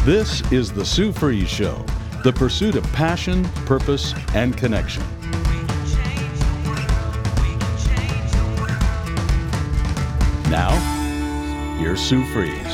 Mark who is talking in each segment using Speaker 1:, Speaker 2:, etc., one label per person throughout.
Speaker 1: This is The Sue Fries Show, the pursuit of passion, purpose, and connection. Now, here's Sue Fries.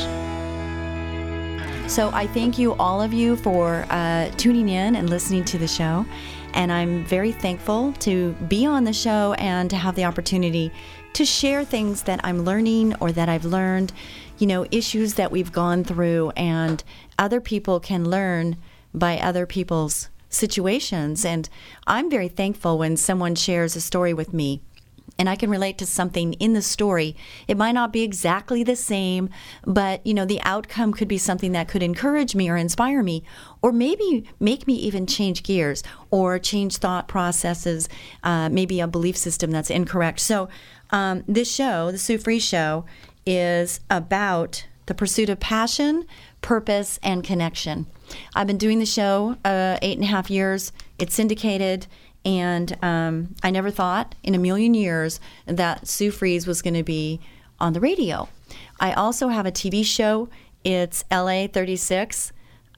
Speaker 2: So I thank you, all of you, for tuning in and listening to the show. And I'm very thankful to be on the show and to have the opportunity to share things that I'm learning or that I've learned, you know, issues that we've gone through, and other people can learn by other people's situations. And I'm very thankful when someone shares a story with me and I can relate to something in the story. It might not be exactly the same, but, you know, the outcome could be something that could encourage me or inspire me, or maybe make me even change gears or change thought processes, maybe a belief system that's incorrect. So this show, The Sue Fries Show, is about the pursuit of passion, purpose, and connection. I've been doing the show 8.5 years. It's syndicated. And I never thought in a million years that Sue Fries was going to be on the radio. I also have a TV show. It's LA 36.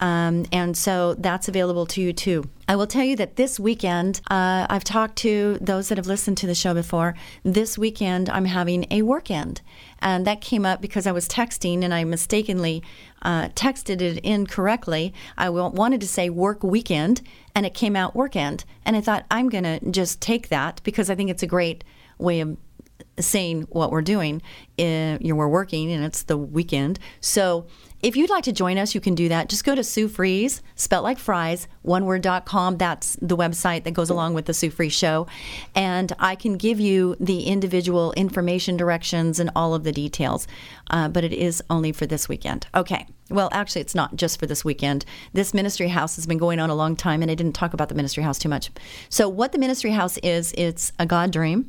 Speaker 2: And so that's available to you too. I will tell you that this weekend, I've talked to those that have listened to the show before. This weekend, I'm having a workend. And that came up because I was texting and I mistakenly texted it incorrectly. I wanted to say work weekend, and it came out workend. And I thought, I'm going to just take that because I think it's a great way of saying what we're doing. We're working and it's the weekend. So if you'd like to join us, you can do that. Just go to Sue Fries, spelled like fries, oneword.com. That's the website that goes along with the Sue Fries Show. And I can give you the individual information, directions, and all of the details. But it is only for this weekend. Okay. Well, actually, it's not just for this weekend. This ministry house has been going on a long time, and I didn't talk about the ministry house too much. So what the ministry house is, it's a God dream.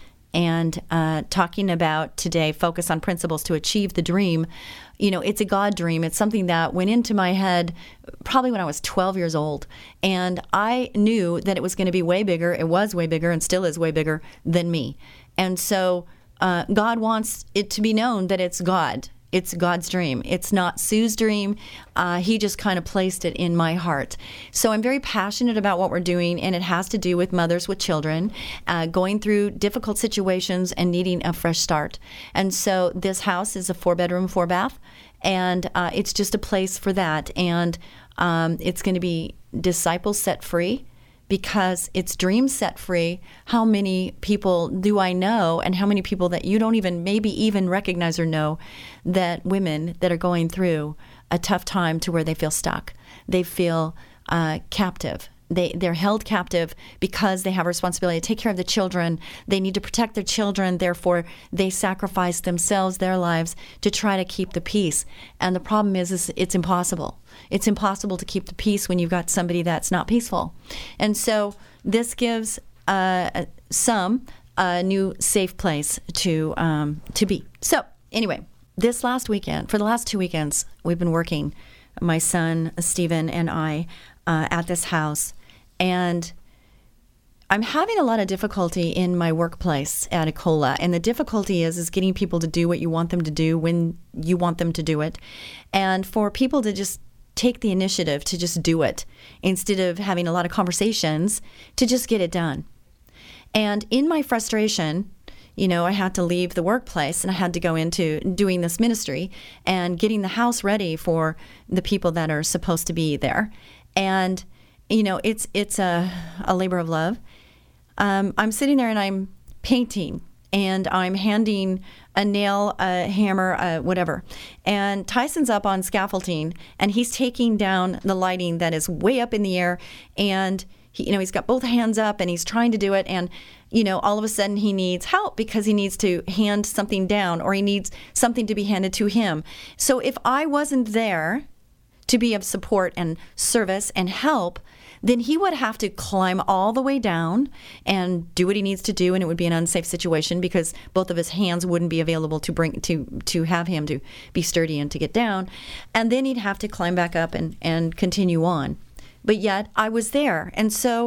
Speaker 2: And talking about today, focus on principles to achieve the dream. You know, it's a God dream. It's something that went into my head probably when I was 12 years old. And I knew that it was going to be way bigger. It was way bigger and still is way bigger than me. And so God wants it to be known that it's God. It's God's dream. It's not Sue's dream. He just kind of placed it in my heart. So I'm very passionate about what we're doing, and it has to do with mothers with children going through difficult situations and needing a fresh start. And so this house is a 4-bedroom, 4-bath, and it's just a place for that. And it's going to be disciples set free, because it's dreams set free. How many people do I know, and how many people that you don't even maybe even recognize or know, that women that are going through a tough time to where they feel stuck. They feel captive. They're held captive because they have a responsibility to take care of the children. They need to protect their children. Therefore, they sacrifice themselves, their lives, to try to keep the peace. And the problem is it's impossible. It's impossible to keep the peace when you've got somebody that's not peaceful. And so this gives some a new safe place to be. So anyway, this last weekend, for the last 2 weekends, we've been working, my son Stephen and I, at this house. And I'm having a lot of difficulty in my workplace at Ecola. And the difficulty is getting people to do what you want them to do when you want them to do it. And for people to just take the initiative to just do it instead of having a lot of conversations, to just get it done. And in my frustration, you know, I had to leave the workplace and I had to go into doing this ministry and getting the house ready for the people that are supposed to be there. And, you know, it's a labor of love. I'm sitting there and I'm painting and I'm handing a nail, a hammer, whatever. And Tyson's up on scaffolding and he's taking down the lighting that is way up in the air. And he's got both hands up and he's trying to do it. And, you know, all of a sudden he needs help because he needs to hand something down or he needs something to be handed to him. So if I wasn't there to be of support and service and help, then he would have to climb all the way down and do what he needs to do, and it would be an unsafe situation because both of his hands wouldn't be available to have him to be sturdy and to get down. And then he'd have to climb back up and continue on. But yet I was there. And so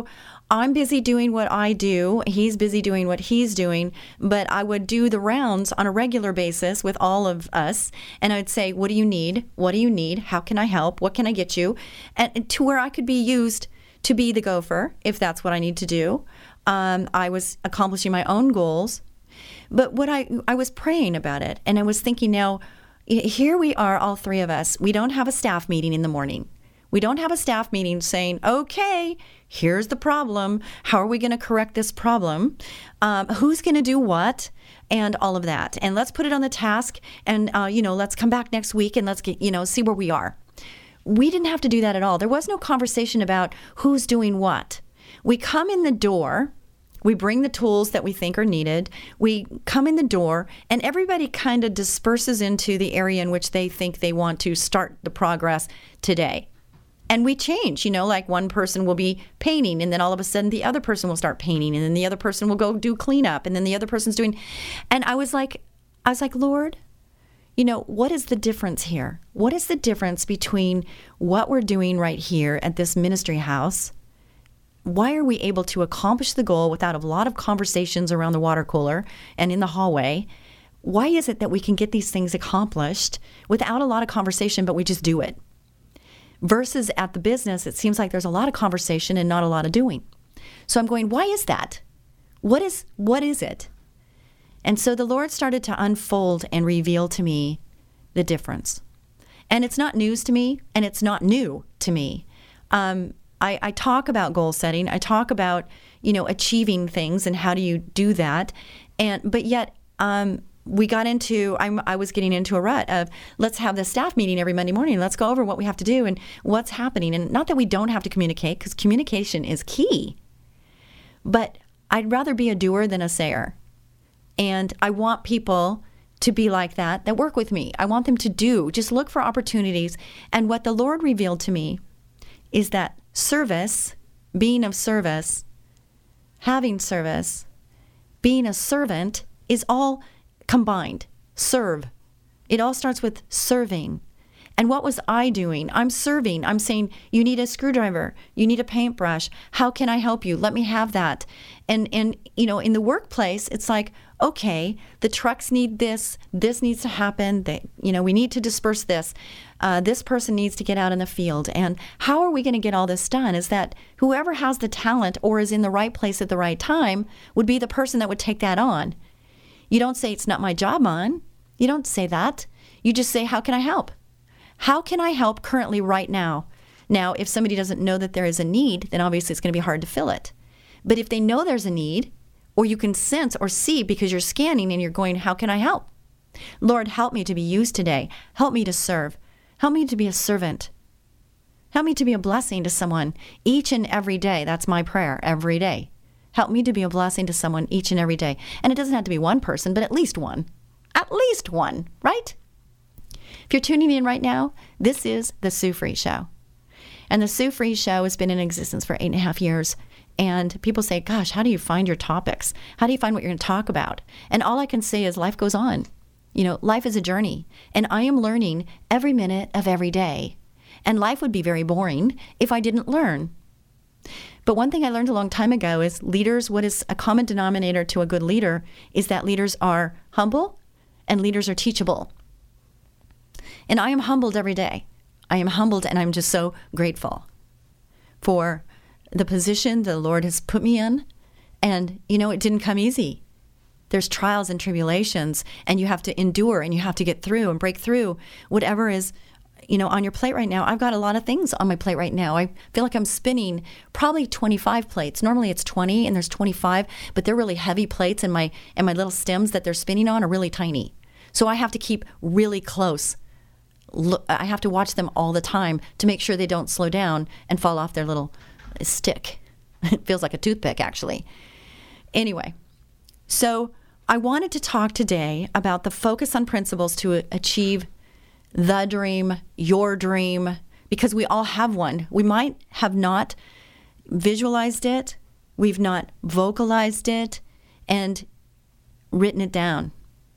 Speaker 2: I'm busy doing what I do. He's busy doing what he's doing. But I would do the rounds on a regular basis with all of us. And I would say, what do you need? What do you need? How can I help? What can I get you? And to where I could be used to be the gopher, if that's what I need to do. I was accomplishing my own goals. But what I was praying about it. And I was thinking, now, here we are, all three of us. We don't have a staff meeting in the morning. We don't have a staff meeting saying, okay, here's the problem. How are we going to correct this problem? Who's going to do what? And all of that. And let's put it on the task. And, let's come back next week and let's get, see where we are. We didn't have to do that at all. There was no conversation about who's doing what. We come in the door. We bring the tools that we think are needed. We come in the door, and everybody kind of disperses into the area in which they think they want to start the progress today. And we change, like one person will be painting, and then all of a sudden the other person will start painting, and then the other person will go do cleanup, and then the other person's doing. And I was like, Lord, what is the difference here? What is the difference between what we're doing right here at this ministry house? Why are we able to accomplish the goal without a lot of conversations around the water cooler and in the hallway? Why is it that we can get these things accomplished without a lot of conversation, but we just do it? Versus at the business, it seems like there's a lot of conversation and not a lot of doing. So I'm going, why is that? What is it? And so the Lord started to unfold and reveal to me the difference. And it's not news to me, and it's not new to me. I talk about goal setting. I talk about, achieving things and how do you do that. But yet we got into, I was getting into a rut of, let's have the staff meeting every Monday morning. Let's go over what we have to do and what's happening. And not that we don't have to communicate, because communication is key. But I'd rather be a doer than a sayer. And I want people to be like that work with me. I want them to just look for opportunities. And what the Lord revealed to me is that service, being of service, having service, being a servant is all combined. Serve. It all starts with serving. And what was I doing? I'm serving. I'm saying, you need a screwdriver. You need a paintbrush. How can I help you? Let me have that. And in the workplace, it's like, okay, the trucks need this. This needs to happen. We need to disperse this. This person needs to get out in the field. And how are we going to get all this done? Is that whoever has the talent or is in the right place at the right time would be the person that would take that on. You don't say, it's not my job, Man. You don't say that. You just say, how can I help? How can I help currently right now? Now, if somebody doesn't know that there is a need, then obviously it's going to be hard to fill it. But if they know there's a need, or you can sense or see because you're scanning and you're going, how can I help? Lord, help me to be used today. Help me to serve. Help me to be a servant. Help me to be a blessing to someone each and every day. That's my prayer every day. Help me to be a blessing to someone each and every day. And it doesn't have to be one person, but at least one. At least one, right? If you're tuning in right now, this is The Sue Fries Show. And The Sue Fries Show has been in existence for 8.5 years. And people say, gosh, how do you find your topics? How do you find what you're going to talk about? And all I can say is life goes on. Life is a journey. And I am learning every minute of every day. And life would be very boring if I didn't learn. But one thing I learned a long time ago is leaders, what is a common denominator to a good leader is that leaders are humble and leaders are teachable. And I am humbled every day. I am humbled, and I'm just so grateful for the position the Lord has put me in. And, it didn't come easy. There's trials and tribulations, and you have to endure, and you have to get through and break through whatever is, on your plate right now. I've got a lot of things on my plate right now. I feel like I'm spinning probably 25 plates. Normally it's 20, and there's 25, but they're really heavy plates, and my little stems that they're spinning on are really tiny. So I have to keep really close. I have to watch them all the time to make sure they don't slow down and fall off their little stick. It feels like a toothpick, actually. Anyway, so I wanted to talk today about the focus on principles to achieve the dream, your dream, because we all have one. We might have not visualized it, we've not vocalized it, and written it down.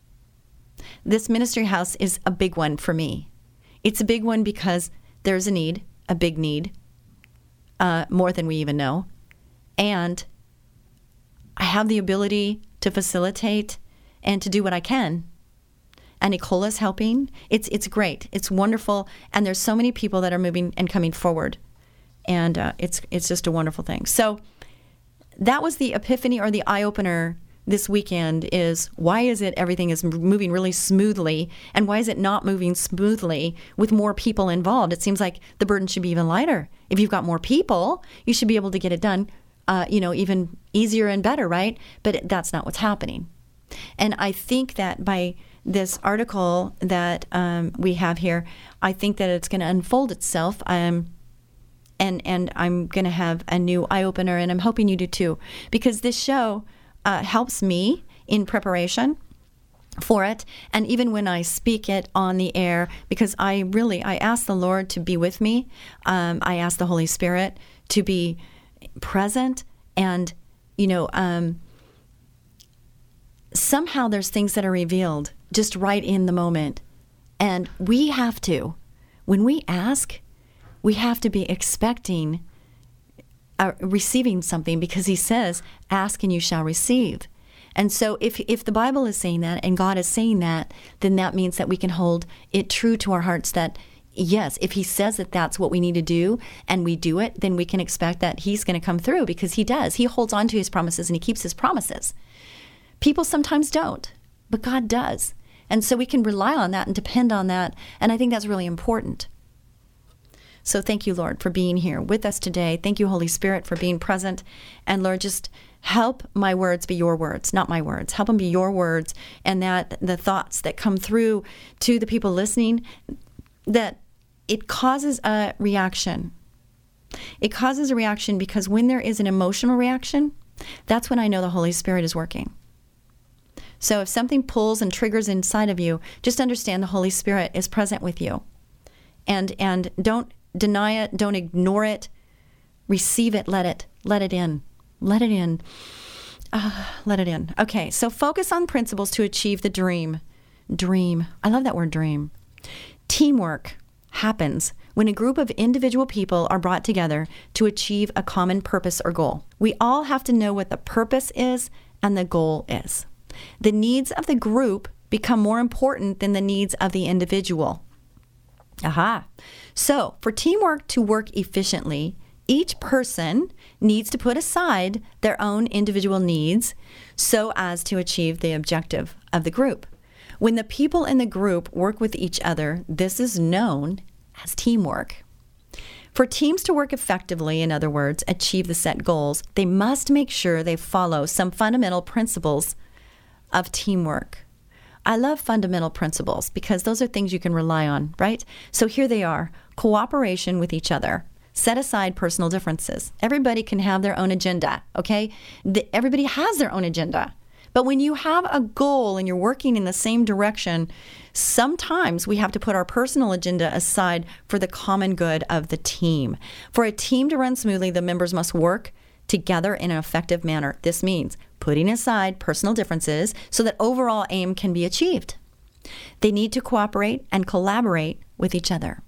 Speaker 2: This ministry house is a big one for me. It's a big one because there's a need, a big need, more than we even know. And I have the ability to facilitate and to do what I can. And Nicola's helping. It's great. It's wonderful. And there's so many people that are moving and coming forward. And it's just a wonderful thing. So that was the epiphany or the eye-opener this weekend, is why is it everything is moving really smoothly, and why is it not moving smoothly with more people involved? It seems like the burden should be even lighter. If you've got more people, you should be able to get it done, even easier and better, right? But that's not what's happening. And I think that by this article that we have here, I think that it's going to unfold itself. And I'm going to have a new eye-opener, and I'm hoping you do too, because this show helps me in preparation for it, and even when I speak it on the air, because I ask the Lord to be with me. I ask the Holy Spirit to be present, and somehow there's things that are revealed just right in the moment, and we have to, when we ask, we have to be expecting receiving something, because he says, ask and you shall receive. And so if the Bible is saying that and God is saying that, then that means that we can hold it true to our hearts that, yes, if he says that that's what we need to do and we do it, then we can expect that he's going to come through, because he does. He holds on to his promises and he keeps his promises. People sometimes don't, but God does. And so we can rely on that and depend on that. And I think that's really important. So thank you, Lord, for being here with us today. Thank you, Holy Spirit, for being present. And Lord, just help my words be your words, not my words. Help them be your words, and that the thoughts that come through to the people listening, that it causes a reaction. It causes a reaction because when there is an emotional reaction, that's when I know the Holy Spirit is working. So if something pulls and triggers inside of you, just understand the Holy Spirit is present with you. And don't deny it. Don't ignore it. Receive it. Let it in. Let it in. Let it in. Okay, so focus on principles to achieve the dream. Dream. I love that word, dream. Teamwork happens when a group of individual people are brought together to achieve a common purpose or goal. We all have to know what the purpose is and the goal is. The needs of the group become more important than the needs of the individual. Aha. So, for teamwork to work efficiently, each person needs to put aside their own individual needs so as to achieve the objective of the group. When the people in the group work with each other, this is known as teamwork. For teams to work effectively, in other words, achieve the set goals, they must make sure they follow some fundamental principles of teamwork. I love fundamental principles because those are things you can rely on, right? So here they are: cooperation with each other. Set aside personal differences. Everybody can have their own agenda, okay? Everybody has their own agenda. But when you have a goal and you're working in the same direction, sometimes we have to put our personal agenda aside for the common good of the team. For a team to run smoothly, the members must work together in an effective manner. This means putting aside personal differences so that overall aim can be achieved. They need to cooperate and collaborate with each other.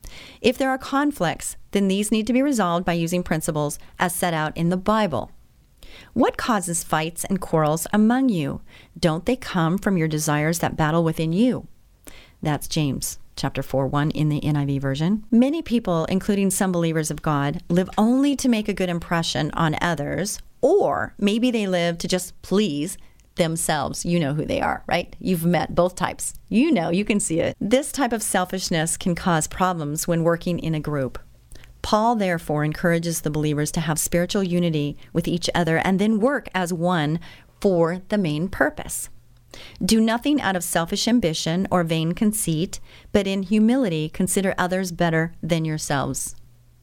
Speaker 2: If there are conflicts, then these need to be resolved by using principles as set out in the Bible. What causes fights and quarrels among you? Don't they come from your desires that battle within you? That's James chapter 4:1 in the NIV version. Many people, including some believers of God, live only to make a good impression on others, or maybe they live to just please themselves. You know who they are, right? You've met both types. You know, you can see it. This type of selfishness can cause problems when working in a group. Paul, therefore, encourages the believers to have spiritual unity with each other and then work as one for the main purpose. Do nothing out of selfish ambition or vain conceit, but in humility consider others better than yourselves.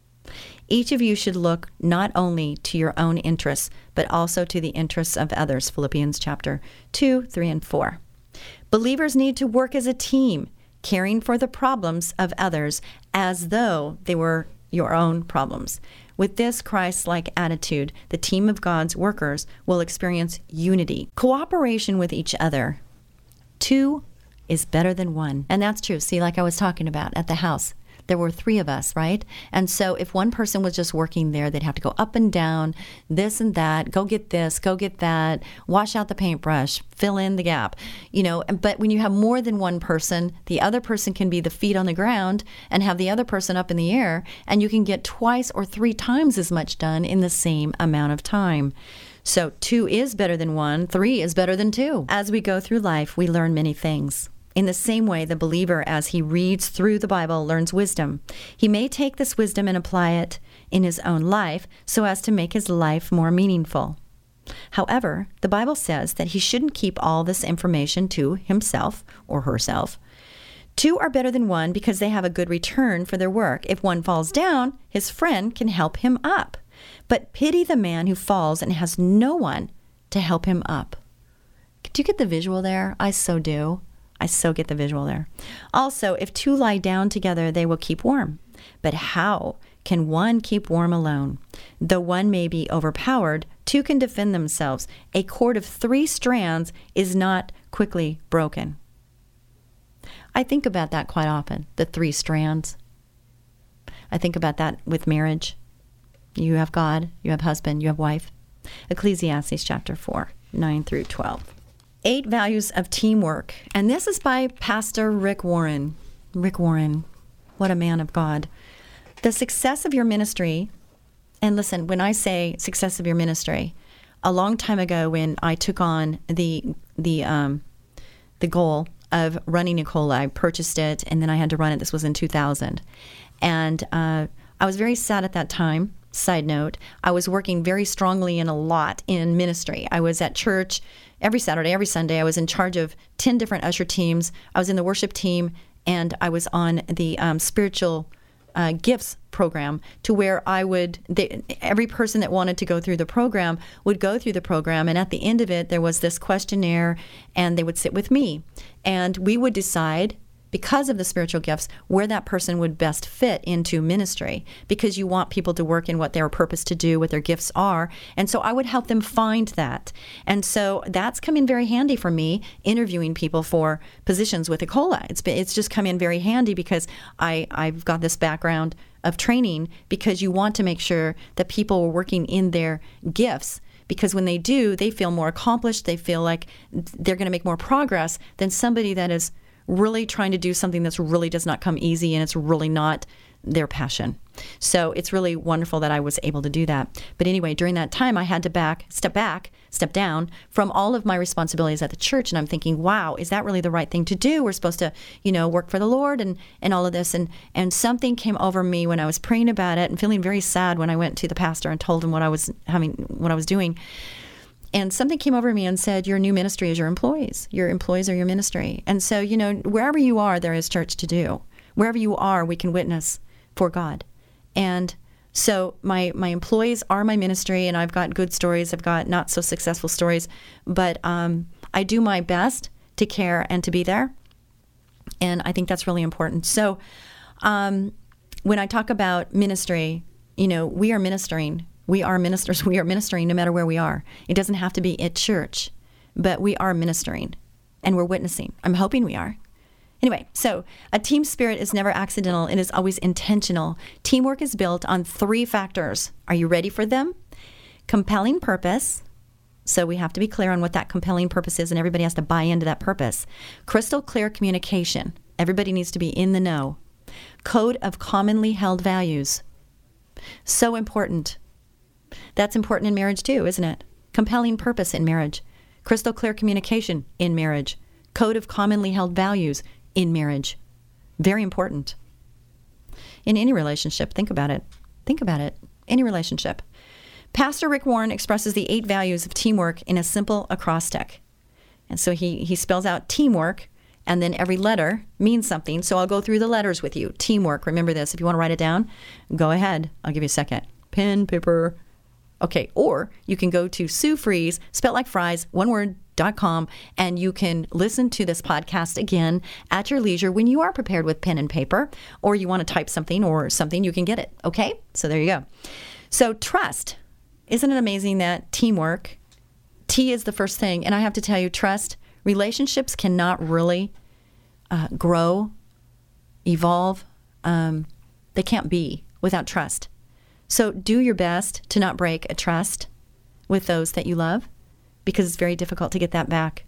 Speaker 2: Each of you should look not only to your own interests, but also to the interests of others. Philippians chapter 2, 3, and 4. Believers need to work as a team, caring for the problems of others as though they were your own problems. With this Christ-like attitude, the team of God's workers will experience unity, cooperation with each other. 2 is better than 1. And that's true. See, like I was talking about at the house. there were 3 of us, right? And so if one person was just working there, they'd have to go up and down, this and that, go get this, go get that, wash out the paintbrush, fill in the gap, But when you have more than one person, the other person can be the feet on the ground and have the other person up in the air, and you can get twice or 3 times as much done in the same amount of time. So 2 is better than 1, 3 is better than 2. As we go through life, we learn many things. In the same way, the believer, as he reads through the Bible, learns wisdom. He may take this wisdom and apply it in his own life so as to make his life more meaningful. However, the Bible says that he shouldn't keep all this information to himself or herself. 2 are better than 1 because they have a good return for their work. If one falls down, his friend can help him up. But pity the man who falls and has no one to help him up. Do you get the visual there? I so do. I so get the visual there. Also, if 2 lie down together, they will keep warm. But how can one keep warm alone? Though one may be overpowered, 2 can defend themselves. A cord of 3 strands is not quickly broken. I think about that quite often, the 3 strands. I think about that with marriage. You have God, you have husband, you have wife. Ecclesiastes chapter 4, 9 through 12. 8 values of teamwork. And this is by Pastor Rick Warren. Rick Warren, what a man of God. The success of your ministry, and listen, when I say success of your ministry, a long time ago when I took on the goal of running Nicola, I purchased it and then I had to run it. This was in 2000. And I was very sad at that time. Side note, I was working very strongly and a lot in ministry. I was at church every Saturday, every Sunday. I was in charge of 10 different usher teams. I was in the worship team, and I was on the spiritual gifts program, to where every person that wanted to go through the program would go through the program, and at the end of it, there was this questionnaire, and they would sit with me, and we would decide, because of the spiritual gifts, where that person would best fit into ministry, because you want people to work in what their purpose to do, what their gifts are. And so I would help them find that. And so that's come in very handy for me, interviewing people for positions with Ecola. It's just come in very handy because I've got this background of training, because you want to make sure that people are working in their gifts, because when they do, they feel more accomplished. They feel like they're going to make more progress than somebody that is really trying to do something that's really does not come easy, and it's really not their passion. So it's really wonderful that I was able to do that. But anyway, during that time, I had to step down from all of my responsibilities at the church. And I'm thinking, wow, is that really the right thing to do? We're supposed to, work for the Lord and all of this. And something came over me when I was praying about it and feeling very sad when I went to the pastor and told him what I was doing. And something came over me and said, your new ministry is your employees. Your employees are your ministry. And so, wherever you are, there is church to do. Wherever you are, we can witness for God. And so my employees are my ministry, and I've got good stories. I've got not so successful stories. But I do my best to care and to be there. And I think that's really important. So when I talk about ministry, we are ministering. We are ministers. We are ministering no matter where we are. It doesn't have to be at church, but we are ministering and we're witnessing. I'm hoping we are. Anyway, so a team spirit is never accidental. It is always intentional. Teamwork is built on 3 factors. Are you ready for them? Compelling purpose. So we have to be clear on what that compelling purpose is, and everybody has to buy into that purpose. Crystal clear communication. Everybody needs to be in the know. Code of commonly held values. So important. That's important in marriage too, isn't it? Compelling purpose in marriage. Crystal clear communication in marriage. Code of commonly held values in marriage. Very important. In any relationship, think about it. Think about it. Any relationship. Pastor Rick Warren expresses the 8 values of teamwork in a simple acrostic. And so he spells out teamwork, and then every letter means something. So I'll go through the letters with you. Teamwork. Remember this. If you want to write it down, go ahead. I'll give you a second. Pen, paper. Okay, or you can go to Sue Fries, spelled like fries, one word, .com, and you can listen to this podcast again at your leisure when you are prepared with pen and paper, or you want to type something or something, you can get it. Okay, so there you go. So trust. Isn't it amazing that teamwork, T is the first thing, and I have to tell you, trust, relationships cannot really grow, evolve, they can't be without trust. So do your best to not break a trust with those that you love, because it's very difficult to get that back.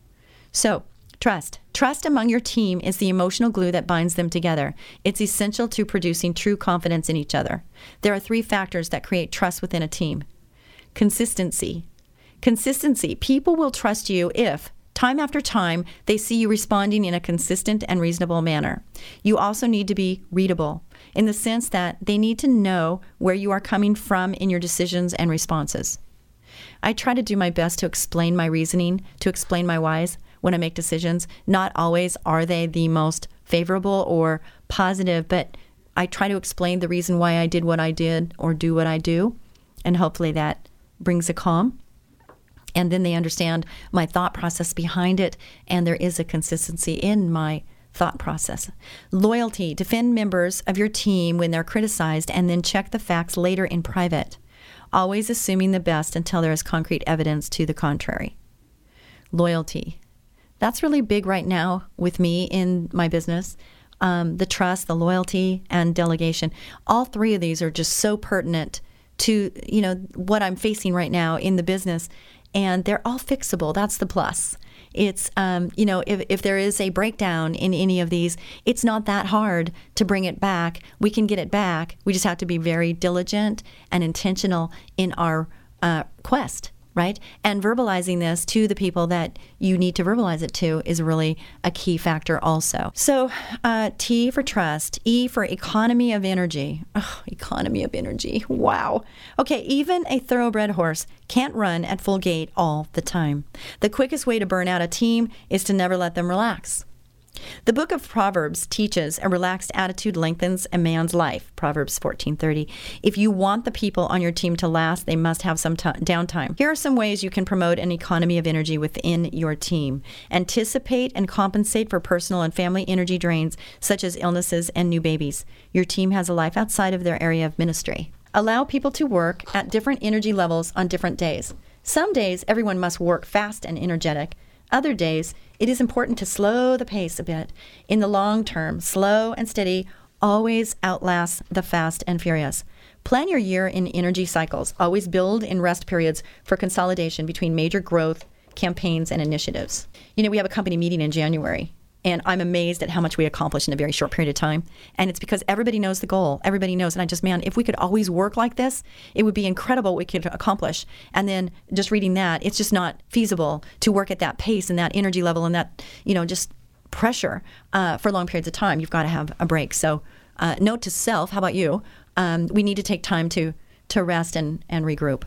Speaker 2: So, trust. Trust among your team is the emotional glue that binds them together. It's essential to producing true confidence in each other. There are 3 factors that create trust within a team. Consistency. Consistency. People will trust you if, time after time, they see you responding in a consistent and reasonable manner. You also need to be readable, in the sense that they need to know where you are coming from in your decisions and responses. I try to do my best to explain my reasoning, to explain my whys when I make decisions. Not always are they the most favorable or positive, but I try to explain the reason why I did what I did or do what I do, and hopefully that brings a calm. And then they understand my thought process behind it, and there is a consistency in my thought process. Loyalty. Defend members of your team when they're criticized, and then check the facts later in private, always assuming the best until there is concrete evidence to the contrary. Loyalty. That's really big right now with me in my business. The trust, the loyalty, and delegation. All 3 of these are just so pertinent to, what I'm facing right now in the business. And they're all fixable. That's the plus. It's, if there is a breakdown in any of these, it's not that hard to bring it back. We can get it back. We just have to be very diligent and intentional in our quest, right? And verbalizing this to the people that you need to verbalize it to is really a key factor also. So T for trust, E for economy of energy. Oh, economy of energy. Wow. Okay, even a thoroughbred horse can't run at full gait all the time. The quickest way to burn out a team is to never let them relax. The book of Proverbs teaches a relaxed attitude lengthens a man's life, Proverbs 14:30. If you want the people on your team to last, they must have some downtime. Here are some ways you can promote an economy of energy within your team. Anticipate and compensate for personal and family energy drains, such as illnesses and new babies. Your team has a life outside of their area of ministry. Allow people to work at different energy levels on different days. Some days, everyone must work fast and energetic. Other days, it is important to slow the pace a bit. In the long term, slow and steady always outlasts the fast and furious. Plan your year in energy cycles. Always build in rest periods for consolidation between major growth campaigns and initiatives. We have a company meeting in January, and I'm amazed at how much we accomplish in a very short period of time. And it's because everybody knows the goal. Everybody knows. And if we could always work like this, it would be incredible what we could accomplish. And then just reading that, it's just not feasible to work at that pace and that energy level and that, just pressure for long periods of time. You've got to have a break. So note to self, how about you? We need to take time to rest and regroup.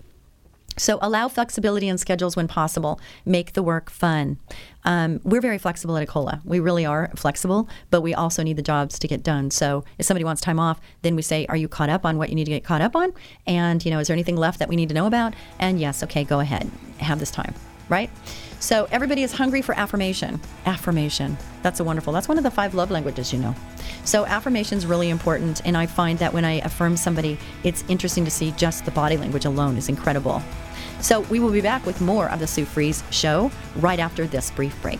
Speaker 2: So allow flexibility in schedules when possible. Make the work fun. We're very flexible at Ecola. We really are flexible, but we also need the jobs to get done. So if somebody wants time off, then we say, are you caught up on what you need to get caught up on? And, is there anything left that we need to know about? And yes, okay, go ahead. Have this time, right? So everybody is hungry for affirmation. Affirmation. That's one of the 5 love languages, So affirmation is really important. And I find that when I affirm somebody, it's interesting to see just the body language alone is incredible. So we will be back with more of the Sue Fries Show right after this brief break.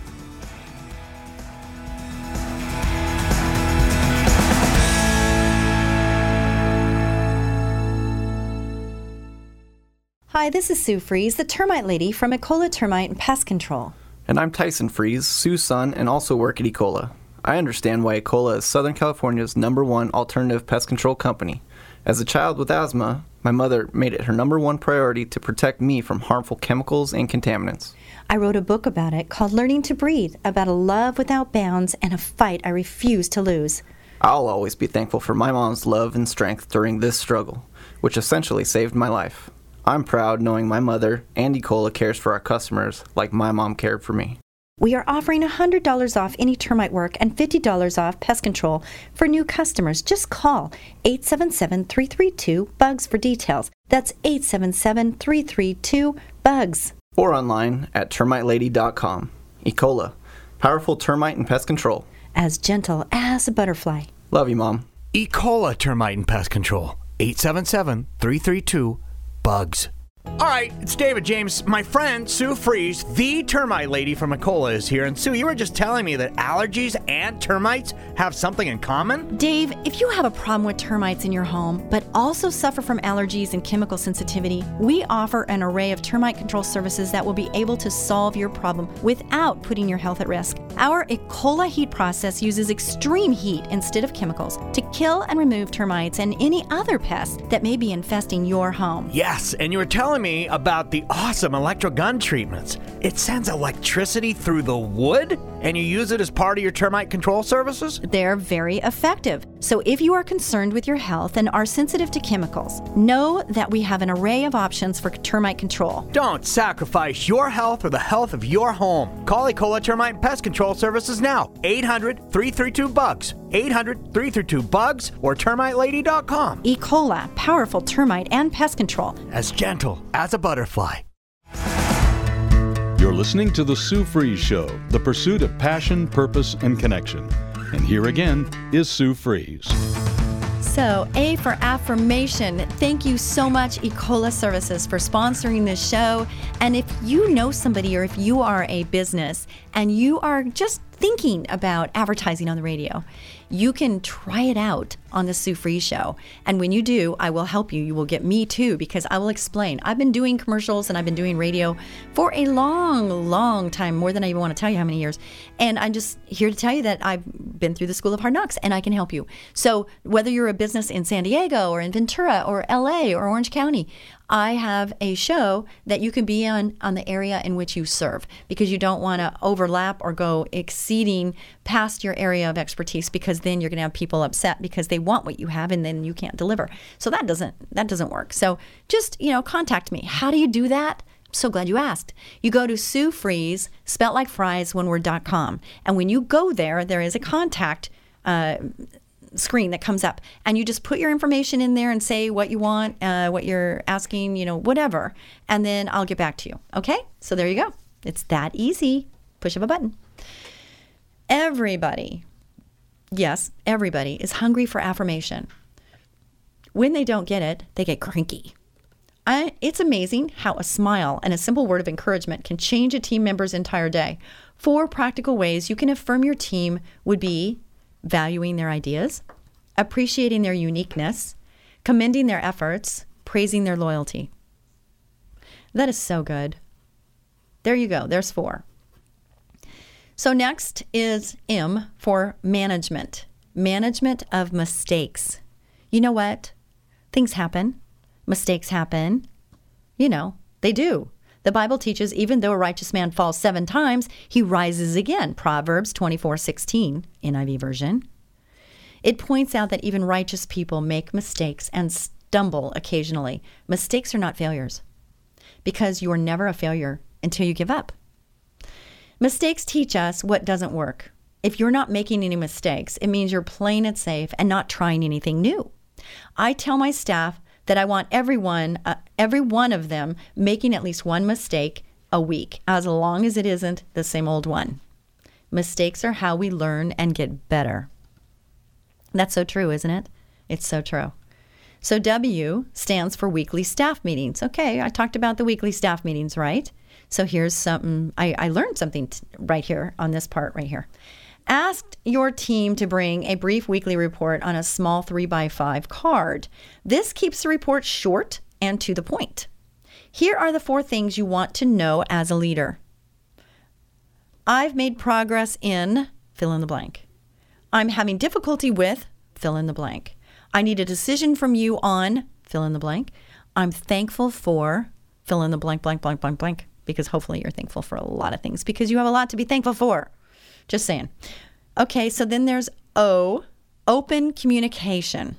Speaker 2: Hi, this is Sue Fries, the termite lady from Ecola Termite and Pest Control.
Speaker 3: And I'm Tyson Fries, Sue's son, and also work at Ecola. I understand why Ecola is Southern California's #1 alternative pest control company. As a child with asthma, my mother made it her #1 priority to protect me from harmful chemicals and contaminants.
Speaker 2: I wrote a book about it called Learning to Breathe, about a love without bounds and a fight I refuse to lose.
Speaker 3: I'll always be thankful for my mom's love and strength during this struggle, which essentially saved my life. I'm proud knowing my mother and Ecola cares for our customers like my mom cared for me.
Speaker 2: We are offering $100 off any termite work and $50 off pest control for new customers. Just call 877-332-BUGS for details. That's 877-332-BUGS.
Speaker 3: Or online at termitelady.com. Ecola, powerful termite and pest control.
Speaker 2: As gentle as a butterfly.
Speaker 3: Love you, Mom.
Speaker 4: Ecola Termite and Pest Control, 877-332-BUGS. All right, it's David James. My friend Sue Fries, the termite lady from Ecola, is here. And Sue, you were just telling me that allergies and termites have something in common?
Speaker 2: Dave, if you have a problem with termites in your home, but also suffer from allergies and chemical sensitivity, we offer an array of termite control services that will be able to solve your problem without putting your health at risk. Our Ecola heat process uses extreme heat instead of chemicals to kill and remove termites and any other pests that may be infesting your home.
Speaker 4: Yes, and you were telling me about the awesome electrogun treatments. It sends electricity through the wood, and you use it as part of your termite control services?
Speaker 2: They're very effective. So if you are concerned with your health and are sensitive to chemicals, know that we have an array of options for termite control.
Speaker 4: Don't sacrifice your health or the health of your home. Call Ecola Termite and Pest Control Services now. 800-332-BUGS. 800-332-BUGS or termitelady.com.
Speaker 2: Ecola, powerful termite and pest control.
Speaker 4: As gentle as a butterfly.
Speaker 1: You're listening to The Sue Fries Show, the pursuit of passion, purpose, and connection. And here again is Sue Fries.
Speaker 2: So, A for affirmation. Thank you so much, Ecola Services, for sponsoring this show. And if you know somebody or if you are a business and you are just thinking about advertising on the radio, you can try it out on the Sue Fries Show. And when you do, I will help you. You will get me too, because I will explain. I've been doing commercials and I've been doing radio for a long, long time, more than I even want to tell you how many years. And I'm just here to tell you that I've been through the School of Hard Knocks and I can help you. So whether you're a business in San Diego or in Ventura or LA or Orange County, I have a show that you can be on the area in which you serve, because you don't want to overlap or go exceeding past your area of expertise, because then you're going to have people upset because they want what you have and then you can't deliver. So that doesn't work. So just, contact me. How do you do that? I'm so glad you asked. You go to Sue Fries, spelt like fries, one word.com. And when you go there is a contact screen that comes up, and you just put your information in there and say what you want, what you're asking, whatever, and then I'll get back to you. Okay? So there you go. It's that easy. Push of a button. Everybody is hungry for affirmation. When they don't get it, they get cranky. It's amazing how a smile and a simple word of encouragement can change a team member's entire day. 4 practical ways you can affirm your team would be valuing their ideas, appreciating their uniqueness, commending their efforts, praising their loyalty. That is so good. There you go. There's 4. So next is M for management. Management of mistakes. You know what? Things happen. Mistakes happen. They do. The Bible teaches even though a righteous man falls 7 times, he rises again. Proverbs 24:16, NIV version. It points out that even righteous people make mistakes and stumble occasionally. Mistakes are not failures, because you are never a failure until you give up. Mistakes teach us what doesn't work. If you're not making any mistakes, it means you're playing it safe and not trying anything new. I tell my staff that I want every one of them making at least one mistake a week, as long as it isn't the same old one. Mistakes are how we learn and get better. That's so true, isn't it? It's so true. So W stands for weekly staff meetings. Okay, I talked about the weekly staff meetings, right? So here's something, I learned something right here on this part right here. Ask your team to bring a brief weekly report on a small 3x5 card. This keeps the report short and to the point. Here are the 4 things you want to know as a leader. I've made progress in fill in the blank. I'm having difficulty with fill in the blank. I need a decision from you on fill in the blank. I'm thankful for fill in the blank, blank, blank, blank, blank, because hopefully you're thankful for a lot of things, because you have a lot to be thankful for. Just saying. Okay, so then there's O, open communication.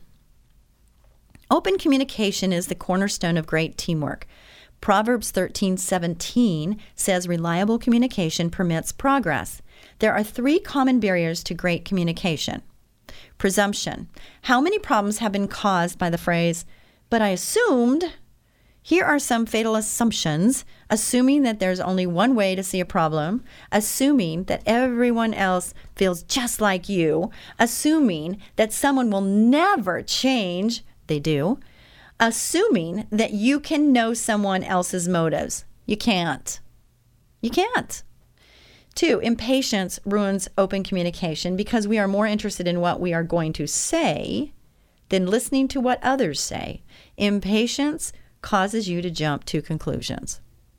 Speaker 2: Open communication is the cornerstone of great teamwork. Proverbs 13:17 says reliable communication permits progress. There are 3 common barriers to great communication. Presumption. How many problems have been caused by the phrase, but I assumed? Here are some fatal assumptions: assuming that there's only one way to see a problem, assuming that everyone else feels just like you, assuming that someone will never change, they do, assuming that you can know someone else's motives. You can't. You can't. 2, impatience ruins open communication because we are more interested in what we are going to say than listening to what others say. Impatience causes you to jump to conclusions.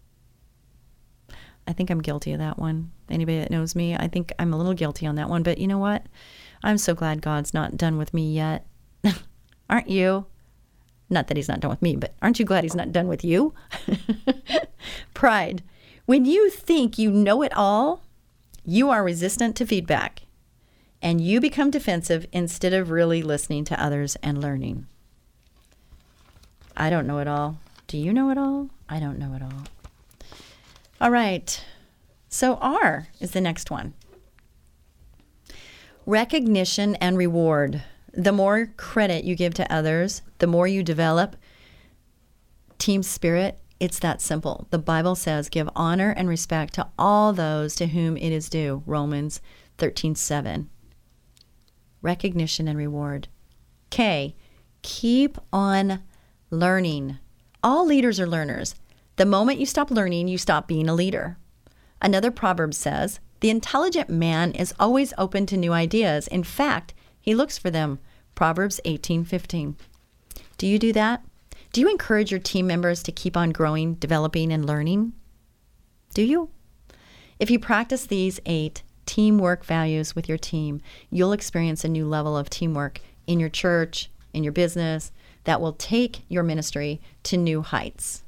Speaker 2: I think I'm guilty of that one. Anybody that knows me, I think I'm a little guilty on that one. But you know what? I'm so glad God's not done with me yet. Aren't you? Not that he's not done with me, but aren't you glad he's not done with you? Pride. When you think you know it all, you are resistant to feedback, and you become defensive instead of really listening to others and learning. I don't know it all. Do you know it all? I don't know it all. All right. So R is the next one. Recognition and reward. The more credit you give to others, the more you develop team spirit. It's that simple. The Bible says, give honor and respect to all those to whom it is due. Romans 13:7. Recognition and reward. K, keep on learning. All leaders are learners. The moment you stop learning, you stop being a leader. Another proverb says, the intelligent man is always open to new ideas. In fact, he looks for them. Proverbs 18:15. Do you do that? Do you encourage your team members to keep on growing, developing, and learning? Do you? If you practice these 8 teamwork values with your team, you'll experience a new level of teamwork in your church, in your business, that will take your ministry to new heights.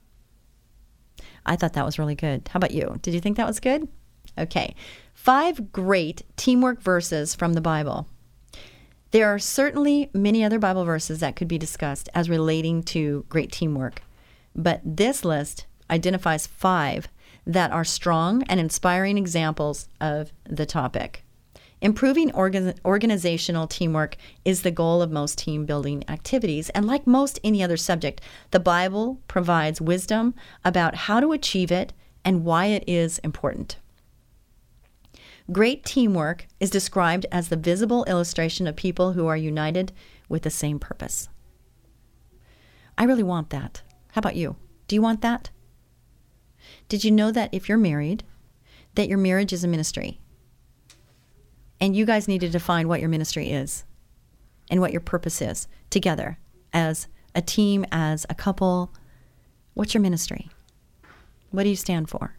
Speaker 2: I thought that was really good. How about you? Did you think that was good? Okay. 5 great teamwork verses from the Bible. There are certainly many other Bible verses that could be discussed as relating to great teamwork, but this list identifies 5 that are strong and inspiring examples of the topic. Improving organizational teamwork is the goal of most team-building activities, and like most any other subject, the Bible provides wisdom about how to achieve it and why it is important. Great teamwork is described as the visible illustration of people who are united with the same purpose. I really want that. How about you? Do you want that? Did you know that if you're married, that your marriage is a ministry? And you guys need to define what your ministry is and what your purpose is together as a team, as a couple. What's your ministry? What do you stand for?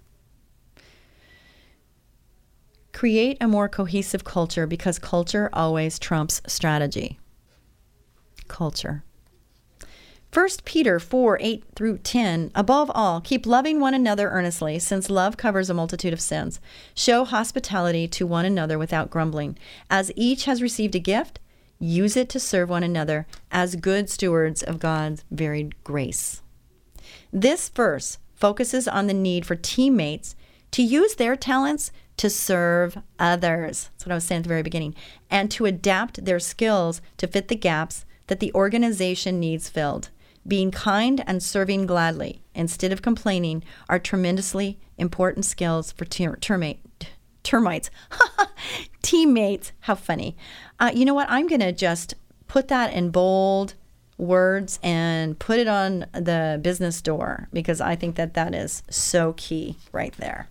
Speaker 2: Create a more cohesive culture because culture always trumps strategy. Culture. 1 Peter 4:8-10, above all, keep loving one another earnestly, since love covers a multitude of sins. Show hospitality to one another without grumbling. As each has received a gift, use it to serve one another as good stewards of God's varied grace. This verse focuses on the need for teammates to use their talents to serve others. That's what I was saying at the very beginning. And to adapt their skills to fit the gaps that the organization needs filled. Being kind and serving gladly instead of complaining are tremendously important skills for termites. Teammates. How funny. You know what? I'm going to just put that in bold words and put it on the business door because I think that that is so key right there.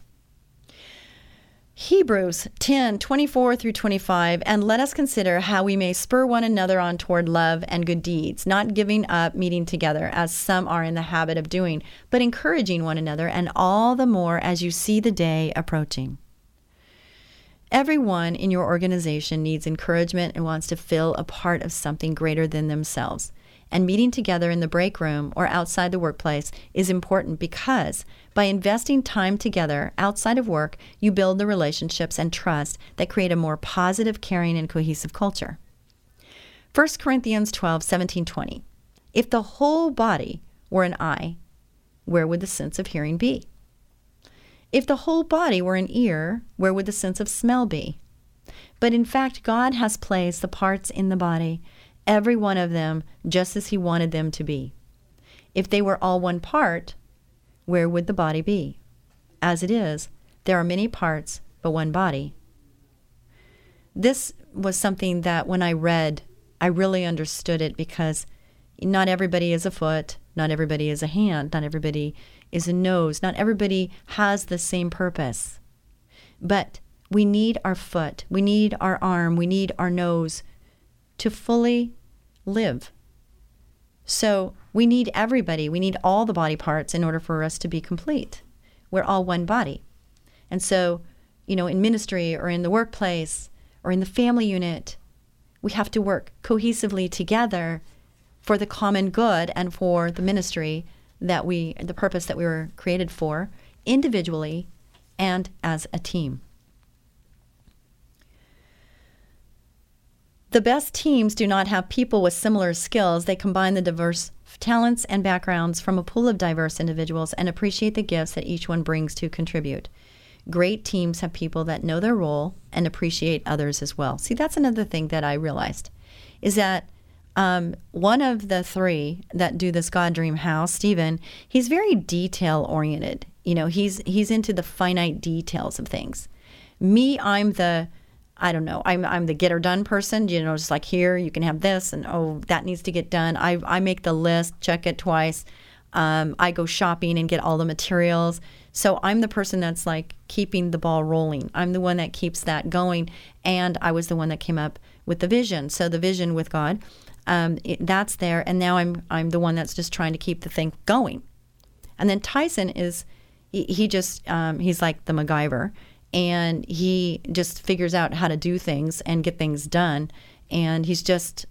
Speaker 2: Hebrews 10:24-25, and let us consider how we may spur one another on toward love and good deeds, not giving up meeting together, as some are in the habit of doing, but encouraging one another, and all the more as you see the day approaching. Everyone in your organization needs encouragement and wants to feel a part of something greater than themselves. And meeting together in the break room or outside the workplace is important because by investing time together outside of work, you build the relationships and trust that create a more positive, caring, and cohesive culture. 1 Corinthians 12:17-20. If the whole body were an eye, where would the sense of hearing be? If the whole body were an ear, where would the sense of smell be? But in fact, God has placed the parts in the body, every one of them, just as he wanted them to be. If they were all one part, where would the body be? As it is, there are many parts, but one body. This was something that when I read, I really understood it because, Not everybody is a foot. Not everybody is a hand. Not everybody is a nose. Not everybody has the same purpose. But we need our foot. We need our arm. We need our nose to fully live. So we need everybody. We need all the body parts in order for us to be complete. We're all one body. And so, in ministry or in the workplace or in the family unit, we have to work cohesively together for the common good and for the ministry the purpose that we were created for, individually and as a team. The best teams do not have people with similar skills. They combine the diverse talents and backgrounds from a pool of diverse individuals and appreciate the gifts that each one brings to contribute. Great teams have people that know their role and appreciate others as well. See, that's another thing that I realized, is that one of the three that do this God Dream House, Stephen, he's very detail-oriented. He's into the finite details of things. Me, I'm the get her done person, just like, here, you can have this, and that needs to get done. I make the list, check it twice. I go shopping and get all the materials. So I'm the person that's like keeping the ball rolling. I'm the one that keeps that going. And I was the one that came up with the vision. So the vision with God, that's there. And now I'm the one that's just trying to keep the thing going. And then Tyson is, he's like the MacGyver. And he just figures out how to do things and get things done. And he just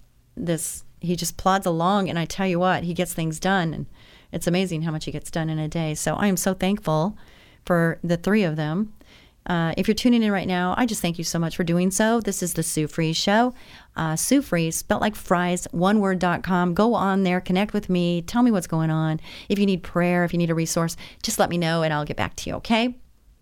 Speaker 2: plods along. And I tell you what, he gets things done. And it's amazing how much he gets done in a day. So I am so thankful for the three of them. If you're tuning in right now, I just thank you so much for doing so. This is the Sue Fries Show. Sue Fries, spelled like fries, oneword.com. Go on there, connect with me, tell me what's going on. If you need prayer, if you need a resource, just let me know and I'll get back to you, okay?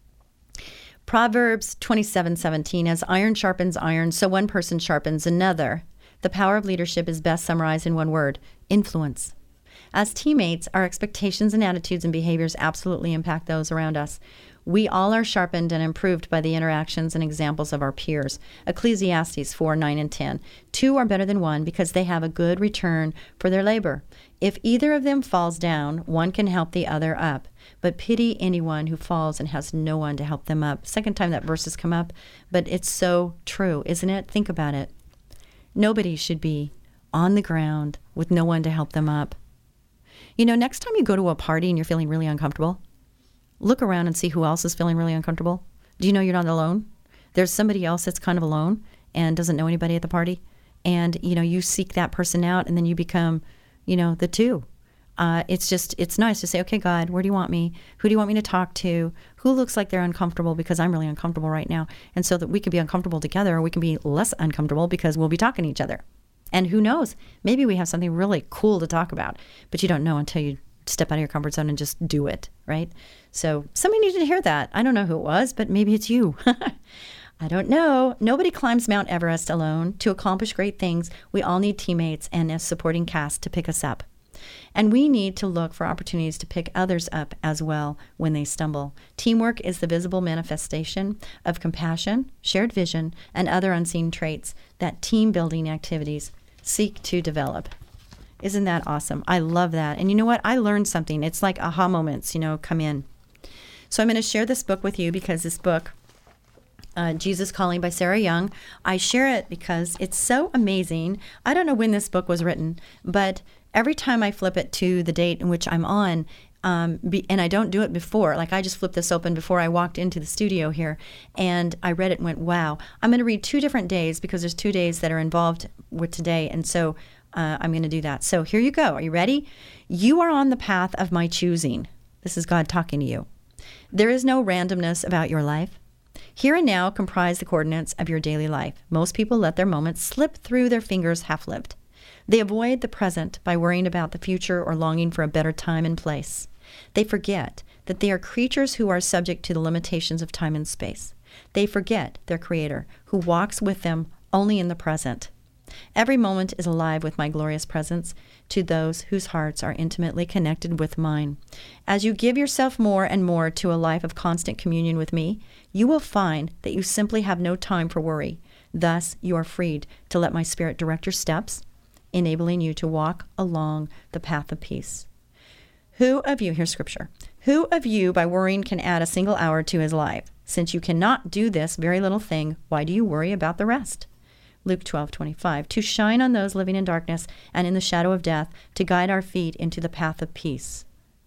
Speaker 2: Proverbs 27:17, as iron sharpens iron, so one person sharpens another. The power of leadership is best summarized in one word: influence. As teammates, our expectations and attitudes and behaviors absolutely impact those around us. We all are sharpened and improved by the interactions and examples of our peers. Ecclesiastes 4:9 and 10. Two are better than one because they have a good return for their labor. If either of them falls down, one can help the other up. But pity anyone who falls and has no one to help them up. Second time that verse has come up, but it's so true, isn't it? Think about it. Nobody should be on the ground with no one to help them up. Next time you go to a party and you're feeling really uncomfortable, look around and see who else is feeling really uncomfortable. Do you know you're not alone? There's somebody else that's kind of alone and doesn't know anybody at the party. And, you seek that person out and then you become, the two. It's nice to say, okay, God, where do you want me? Who do you want me to talk to? Who looks like they're uncomfortable because I'm really uncomfortable right now? And so that we can be uncomfortable together, or we can be less uncomfortable because we'll be talking to each other. And who knows, maybe we have something really cool to talk about, but you don't know until you step out of your comfort zone and just do it, right? So somebody needed to hear that. I don't know who it was, but maybe it's you. I don't know. Nobody climbs Mount Everest alone. To accomplish great things, we all need teammates and a supporting cast to pick us up. And we need to look for opportunities to pick others up as well when they stumble. Teamwork is the visible manifestation of compassion, shared vision, and other unseen traits that team-building activities seek to develop. Isn't that awesome? I love that. And you know what? I learned something. It's like aha moments, come in. So I'm going to share this book with you because this book, Jesus Calling by Sarah Young, I share it because it's so amazing. I don't know when this book was written, but every time I flip it to the date in which I'm on, and I don't do it before, like I just flipped this open before I walked into the studio here, and I read it and went, wow. I'm going to read 2 different days because there's 2 days that are involved with today, and so I'm going to do that. So here you go. Are you ready? You are on the path of my choosing. This is God talking to you. There is no randomness about your life. Here and now comprise the coordinates of your daily life. Most people let their moments slip through their fingers half-lived. They avoid the present by worrying about the future or longing for a better time and place. They forget that they are creatures who are subject to the limitations of time and space. They forget their Creator, who walks with them only in the present. Every moment is alive with my glorious presence to those whose hearts are intimately connected with mine. As you give yourself more and more to a life of constant communion with me, you will find that you simply have no time for worry. Thus, you are freed to let my Spirit direct your steps, enabling you to walk along the path of peace. Who of you, here's scripture, who of you by worrying can add a single hour to his life? Since you cannot do this very little thing, why do you worry about the rest? Luke 12:25, to shine on those living in darkness and in the shadow of death, to guide our feet into the path of peace.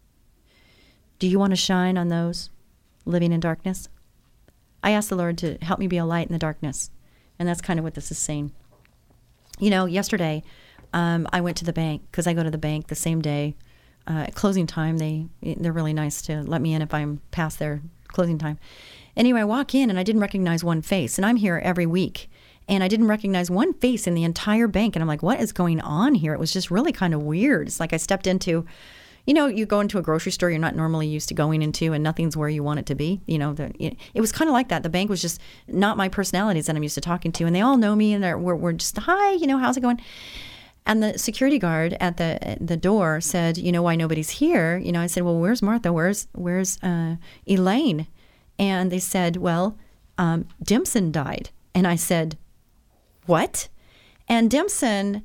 Speaker 2: Do you want to shine on those living in darkness? I asked the Lord to help me be a light in the darkness. And that's kind of what this is saying. You know, yesterday, I went to the bank because I go to the bank the same day. At closing time, they're really nice to let me in if I'm past their closing time. Anyway, I walk in and I didn't recognize one face. And I'm here every week. And I didn't recognize one face in the entire bank. And I'm like, what is going on here? It was just really kind of weird. It's like I stepped into, you know, you go into a grocery store you're not normally used to going into and nothing's where you want it to be. You know, it was kind of like that. The bank was just not my personalities that I'm used to talking to. And they all know me and we're just, hi, you know, how's it going? And the security guard at the door said, you know, why nobody's here? You know, I said, well, where's Martha? Where's Elaine? And they said, well, Dimson died. And I said, what? And Dimson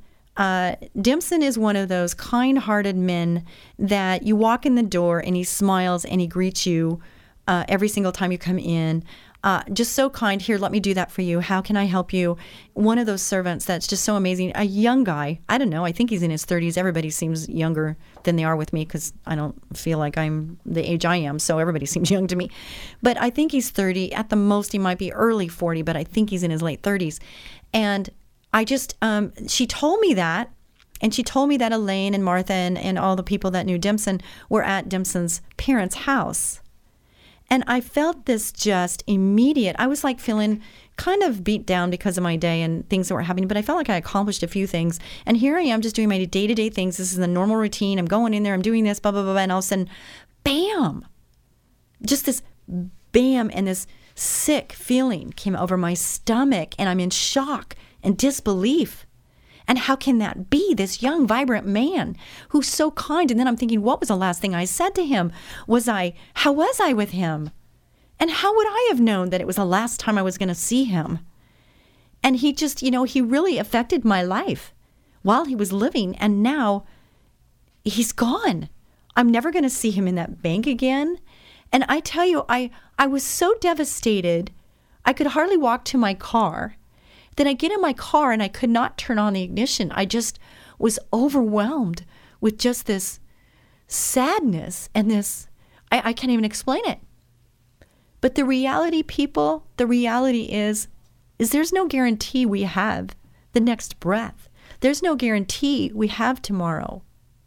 Speaker 2: is one of those kind-hearted men that you walk in the door and he smiles and he greets you every single time you come in. Just so kind. Here, let me do that for you. How can I help you? One of those servants that's just so amazing. A young guy. I don't know. I think he's in his 30s. Everybody seems younger than they are with me because I don't feel like I'm the age I am. So everybody seems young to me. But I think he's 30. At the most, he might be early 40, but I think he's in his late 30s. And I just, she told me that. And she told me that Elaine and Martha and all the people that knew Dimson were at Dimson's parents' house. And I felt this just immediate. I was like feeling kind of beat down because of my day and things that were happening, but I felt like I accomplished a few things. And here I am just doing my day-to-day things. This is the normal routine. I'm going in there, I'm doing this, blah, blah, blah, and all of a sudden, bam! Just this bam, and this sick feeling came over my stomach, and I'm in shock and disbelief. And how can that be? This young, vibrant man who's so kind. And then I'm thinking, what was the last thing I said to him? How was I with him? And how would I have known that it was the last time I was going to see him? And he just, you know, he really affected my life while he was living. And now he's gone. I'm never going to see him in that bank again. And I tell you, I was so devastated. I could hardly walk to my car. Then I get in my car and I could not turn on the ignition. I just was overwhelmed with just this sadness and this, I can't even explain it. But the reality, people, the reality is there's no guarantee we have the next breath. There's no guarantee we have tomorrow.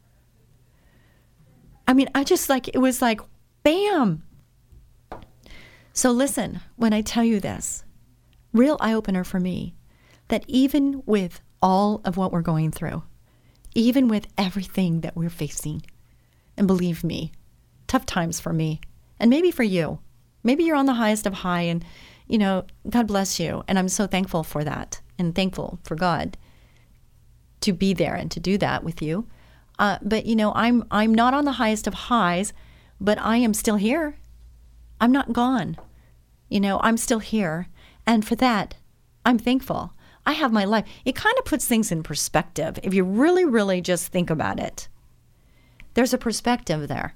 Speaker 2: I mean, it was like, bam. So listen, when I tell you this, real eye-opener for me, that even with all of what we're going through, even with everything that we're facing, and believe me, tough times for me, and maybe for you. Maybe you're on the highest of high, and, you know, God bless you. And I'm so thankful for that, and thankful for God to be there and to do that with you. But, you know, I'm not on the highest of highs, but I am still here. I'm not gone. You know, I'm still here. And for that, I'm thankful. I have my life. It kind of puts things in perspective if you really, really just think about it. There's a perspective there.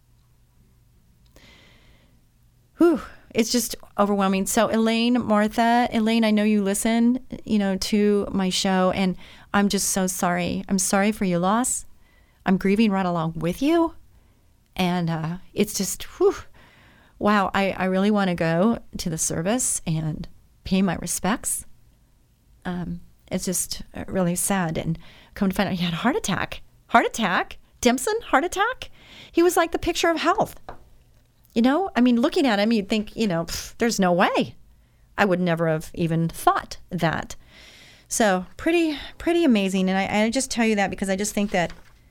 Speaker 2: Whew, it's just overwhelming. So Martha, I know you listen, you know, to my show, and I'm just so sorry. I'm sorry for your loss. I'm grieving right along with you. And it's just, whew, wow, I really want to go to the service and pay my respects. It's just really sad. And come to find out he had a heart attack. Heart attack? Dimson, heart attack? He was like the picture of health. You know, I mean, looking at him, you'd think, you know, there's no way. I would never have even thought that. So pretty amazing. And I just tell you that because I just think that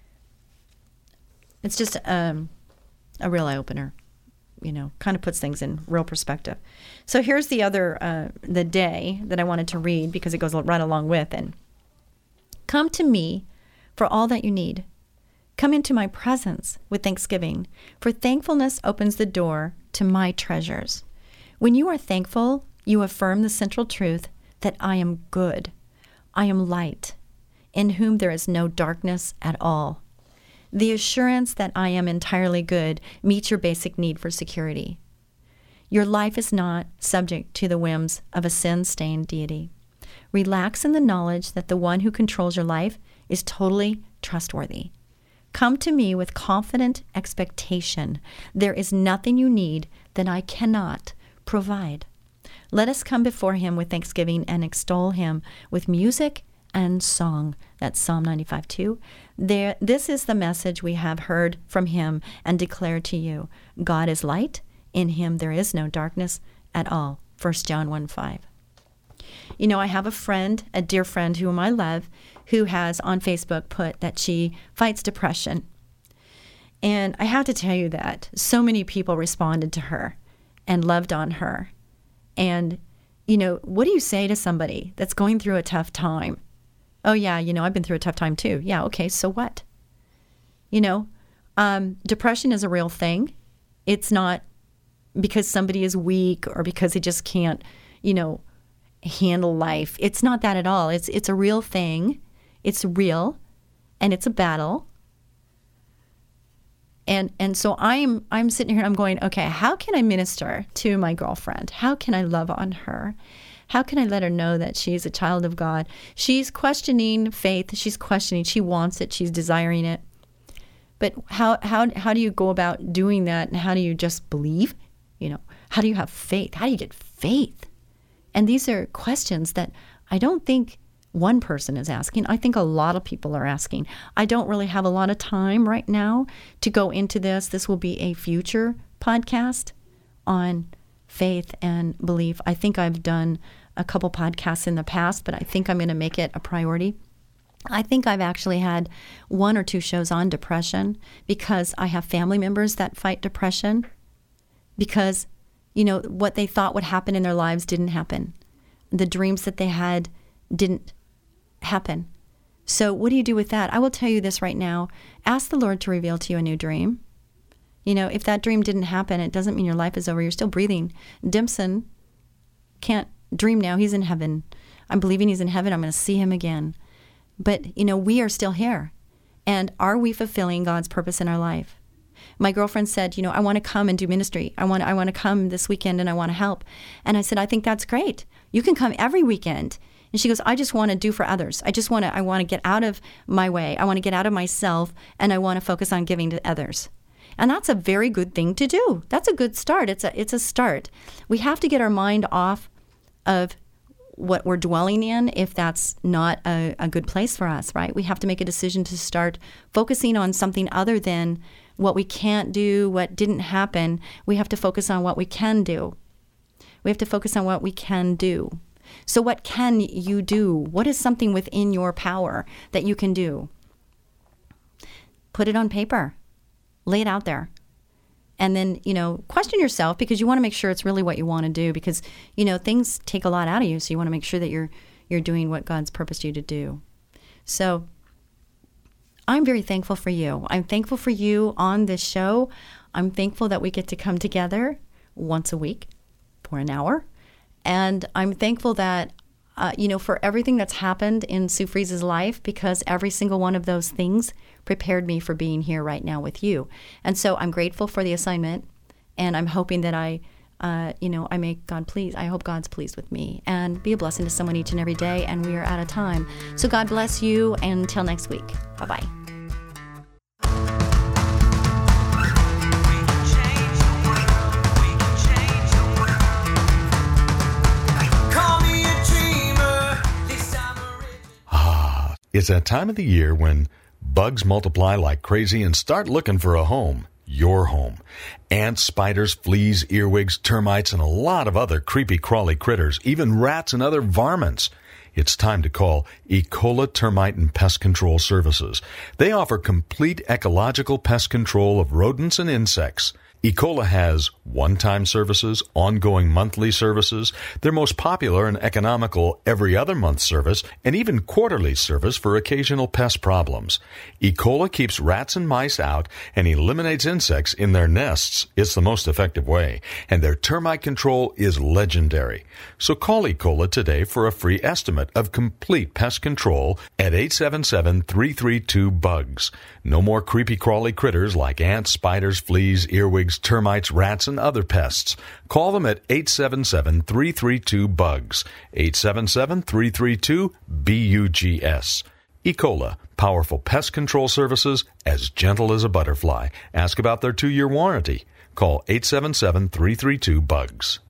Speaker 2: it's just a real eye-opener. You know, kind of puts things in real perspective. So here's the other, the day that I wanted to read because it goes right along with. And come to me for all that you need. Come into my presence with thanksgiving, for thankfulness opens the door to my treasures. When you are thankful, you affirm the central truth that I am good, I am light, in whom there is no darkness at all. The assurance that I am entirely good meets your basic need for security. Your life is not subject to the whims of a sin-stained deity. Relax in the knowledge that the one who controls your life is totally trustworthy. Come to me with confident expectation. There is nothing you need that I cannot provide. Let us come before him with thanksgiving and extol him with music and song. That's Psalm 95:2. This is the message we have heard from him and declare to you. God is light. In him there is no darkness at all. 1 John 1:5. You know, I have a friend, a dear friend whom I love, who has on Facebook put that she fights depression. And I have to tell you that so many people responded to her and loved on her. And, you know, what do you say to somebody that's going through a tough time? Oh, yeah, you know, I've been through a tough time too. Yeah, okay, so what? You know, depression is a real thing. It's not because somebody is weak or because they just can't, you know, handle life. It's not that at all. It's a real thing. It's real, and it's a battle. And so I'm sitting here and I'm going, okay, how can I minister to my girlfriend? How can I love on her? How can I let her know that she's a child of God? She's questioning faith. She's questioning. She wants it. She's desiring it. But how do you go about doing that? And how do you just believe? You know, how do you have faith? How do you get faith? And these are questions that I don't think one person is asking. I think a lot of people are asking. I don't really have a lot of time right now to go into this. This will be a future podcast on faith and belief. I think I've done a couple podcasts in the past, but I think I'm going to make it a priority. I think I've actually had 1 or 2 shows on depression because I have family members that fight depression because, you know, what they thought would happen in their lives didn't happen. The dreams that they had didn't happen. So what do you do with that? I will tell you this right now. Ask the Lord to reveal to you a new dream. You know, if that dream didn't happen, it doesn't mean your life is over. You're still breathing. Dimson can't dream now. He's in heaven. I'm believing he's in heaven. I'm going to see him again. But, you know, we are still here. And are we fulfilling God's purpose in our life? My girlfriend said, you know, I want to come and do ministry. I want to come this weekend and I want to help. And I said, I think that's great. You can come every weekend. And she goes, I just want to do for others. I want to get out of my way. I want to get out of myself, and I want to focus on giving to others. And that's a very good thing to do. That's a good start. It's a start. We have to get our mind off of what we're dwelling in if that's not a good place for us, right? We have to make a decision to start focusing on something other than what we can't do, what didn't happen. We have to focus on what we can do. We have to focus on what we can do. So what can you do? What is something within your power that you can do? Put it on paper. Lay it out there. And then, you know, question yourself because you want to make sure it's really what you want to do because, you know, things take a lot out of you. So you want to make sure that you're doing what God's purposed you to do. So I'm very thankful for you. I'm thankful for you on this show. I'm thankful that we get to come together once a week for an hour. And I'm thankful that, you know, for everything that's happened in Sue Freeze's life because every single one of those things prepared me for being here right now with you. And so I'm grateful for the assignment, and I'm hoping that I make God pleased. I hope God's pleased with me and be a blessing to someone each and every day. And we are out of time. So God bless you, and until next week. Bye-bye.
Speaker 1: It's that time of the year when bugs multiply like crazy and start looking for a home, your home. Ants, spiders, fleas, earwigs, termites, and a lot of other creepy crawly critters, even rats and other varmints. It's time to call Ecola Termite and Pest Control Services. They offer complete ecological pest control of rodents and insects. Ecola has one-time services, ongoing monthly services, their most popular and economical every other month service, and even quarterly service for occasional pest problems. Ecola keeps rats and mice out and eliminates insects in their nests. It's the most effective way, and their termite control is legendary. So call Ecola today for a free estimate of complete pest control at 877-332-BUGS. No more creepy crawly critters like ants, spiders, fleas, earwigs, termites, rats, and other pests. Call them at 877-332-BUGS. 877-332-BUGS. Ecola, powerful pest control services as gentle as a butterfly. Ask about their 2-year warranty. Call 877-332-BUGS.